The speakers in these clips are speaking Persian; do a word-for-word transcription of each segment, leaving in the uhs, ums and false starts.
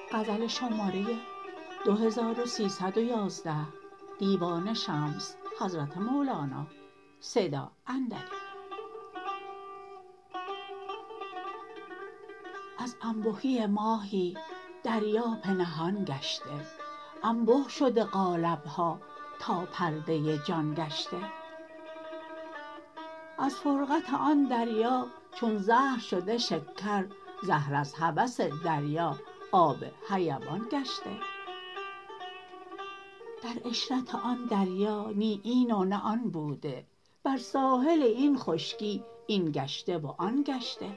غزل شماره دو هزار و سیصد و یازده دیوان شمس حضرت مولانا صدا اندری. از انبهی ماهی دریا پنهان گشته، انبه شده قالب‌ها تا پرده جان گشته. از فرقت آن دریا چون زهر شده شکر، زهر از هوس دریا آب حیوان گشته. در عشرت آن دریا نی این و نه آن بوده، بر ساحل این خشکی این گشته و آن گشته.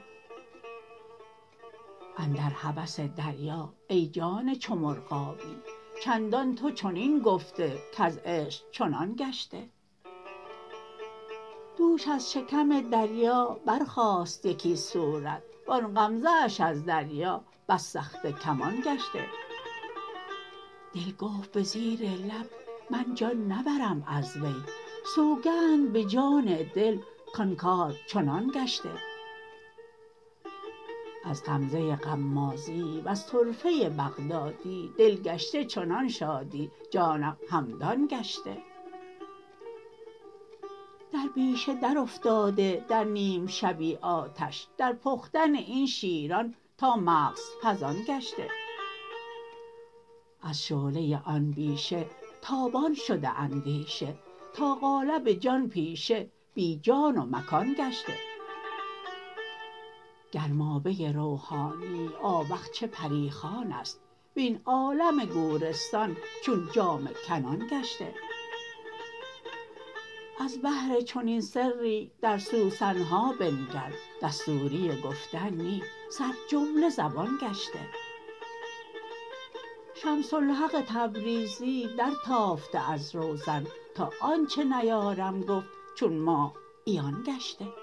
اندر هوس دریا ای جان چو مرغابی، چندان تو چنین گفته کز عشق چنان گشته. دوش از شکم دریا برخاست یکی صورت، وان غمزه اش از دریا بس سخته کمان گشته. دل گفت به زیر لب من جان نبرم از وی، سوگند به جان دل کان کار چنان گشته. از غمزه غمازی وز طرفه بغدادی، دل گشته چنان شادی جانم همدان گشته. در بیشه درافتاده در نیم شبی آتش، در پختن این شیران تا مغز پزان گشته. از شعله آن بیشه تابان شده اندیشه، تا قالب جان پیشه بی جان و مکان گشته. گرمابه روحانی آوخ چه پری خوان است، وین عالم گورستان چون جامه کنان گشته. از بهر چنین سری در سوسن ها بنگر، دستوری گفتن نی سر جمله زبان گشته. شمس الحق تبریزی درتافته از روزن، تا آنچه نیارم گفت چون ماه عیان گشته.